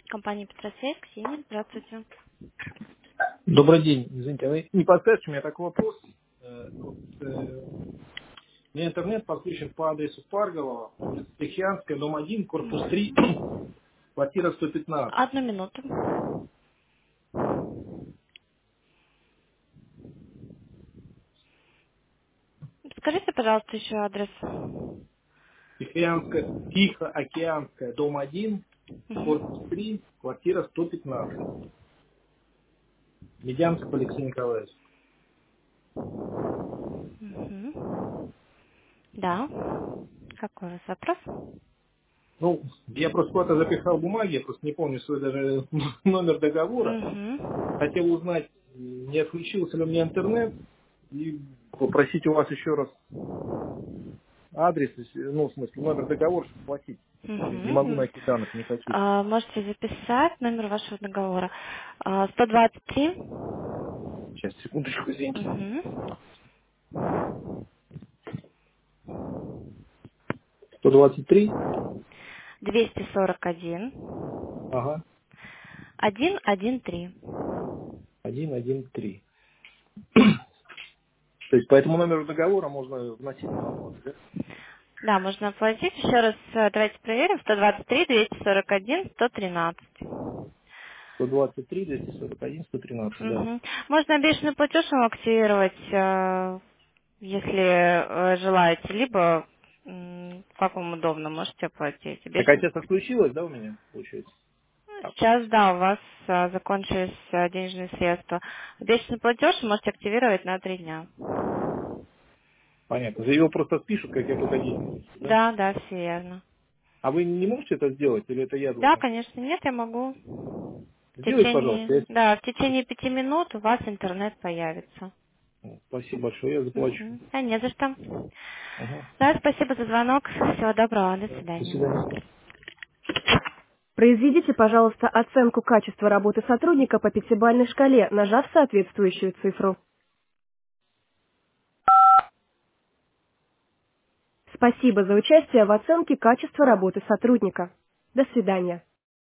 Компания Петросвет, Ксения, здравствуйте. Добрый день. Извините, а вы не подскажете, у меня такой вопрос. У меня интернет подключен по адресу Парголова, улица Тихианская, дом 1, корпус 3, квартира 115. Одну минуту. Скажите, пожалуйста, еще адрес. Тихоокеанская, дом 1, корпус Мгм. 3, квартира 115. Медянского Алексей Николаевич. Мгм. Да. Какой у вас вопрос? Ну, я просто куда-то запихал бумаги, я просто не помню свой даже номер договора. Угу. Хотел узнать, не отключился ли у меня интернет, и попросить у вас еще раз адрес, ну, в смысле, номер договора, чтобы платить. Не могу Угу. найти данных, не хочу. Можете записать номер вашего договора. 123. Сейчас, секундочку, извините. Угу. 123, 241. ага, 113. 113. То есть по этому номеру договора можно вносить там оплату, да? Да, можно оплатить. Еще раз давайте проверим. 123, 241, 113. 123, 241, 113, да. Мгм. Можно обещанный платеж вам активировать, если желаете, либо как вам удобно, можете оплатить. Так, а сейчас отключилось, да, у меня, получается? Сейчас, да, у вас закончились денежные средства. Обещанный платеж вы можете активировать на 3 дня. Понятно. За его просто спишут, как я только деньги внесу, да? Да, да, все верно. А вы не можете это сделать, или это я Да, должен? конечно, нет, я могу. Сделайте, пожалуйста. В течение 5 минут у вас интернет появится. Спасибо большое, я заплачу. Мгм. Да, не за что. Ага. Да, спасибо за звонок. Всего доброго. До До свидания. свидания. Произведите, пожалуйста, оценку качества работы сотрудника по пятибалльной шкале, нажав соответствующую цифру. Спасибо за участие в оценке качества работы сотрудника. До свидания.